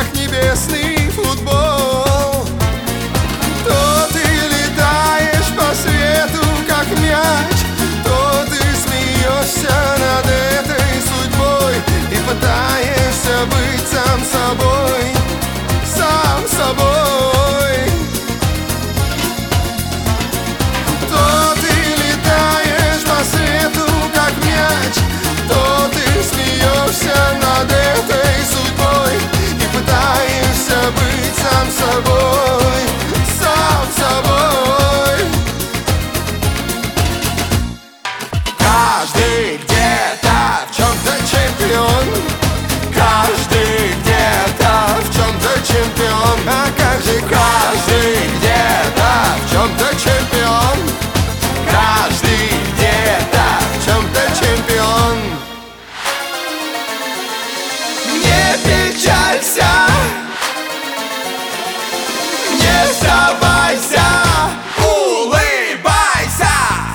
как небесный футбол. То ты летаешь по свету, как мяч, то ты смеешься над этой судьбой и пытаешься быть сам собой, сам собой. То ты летаешь по свету, как мяч, то ты смеешься над этой судьбой и пытаешься быть сам собой, сам собой. Каждый где-то в чем-то чемпион, каждый где-то в чем-то чемпион. А как же каждый где-то в чем-то чемпион, каждый где-то в чем-то чемпион. Не печалься, не сдавайся, улыбайся.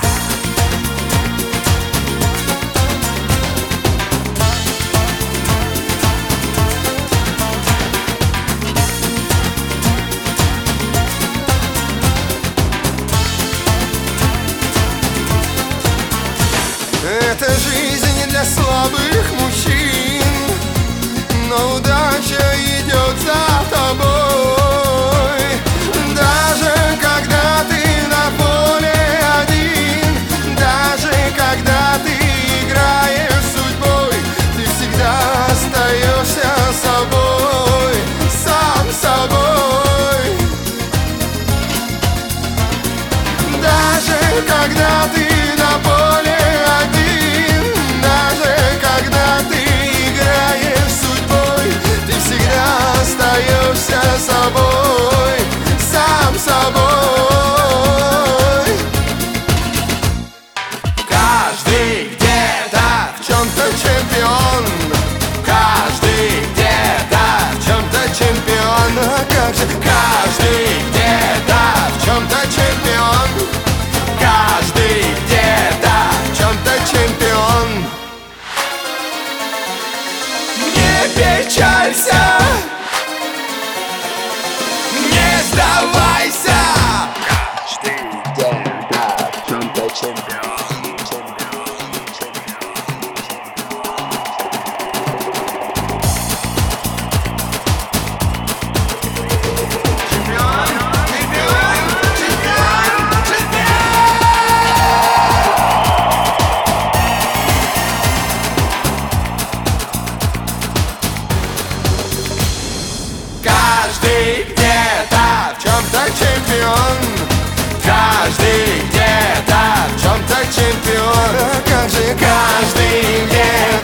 Эта жизнь не для слабых мужчин, но удача идет за тобой. Даже когда ты на поле один, даже когда ты играешь с судьбой, ты всегда остаешься собой, сам собой. Даже когда ты на поле один, даже когда ты играешь с судьбой, ты всегда остаешься собой, сам собой. Каждый где-то в чем-то чемпион, каждый где-то в чем-то чемпион. А как же каждый где-то в чем-то чемпион, каждый где-то в чем-то чемпион. Не печалься, не сдавайся. Каждый где-то в чем-то чемпион. Каждый где-то в чем-то чемпион, каждый где-то в чем-то чемпион. А как же каждый где-то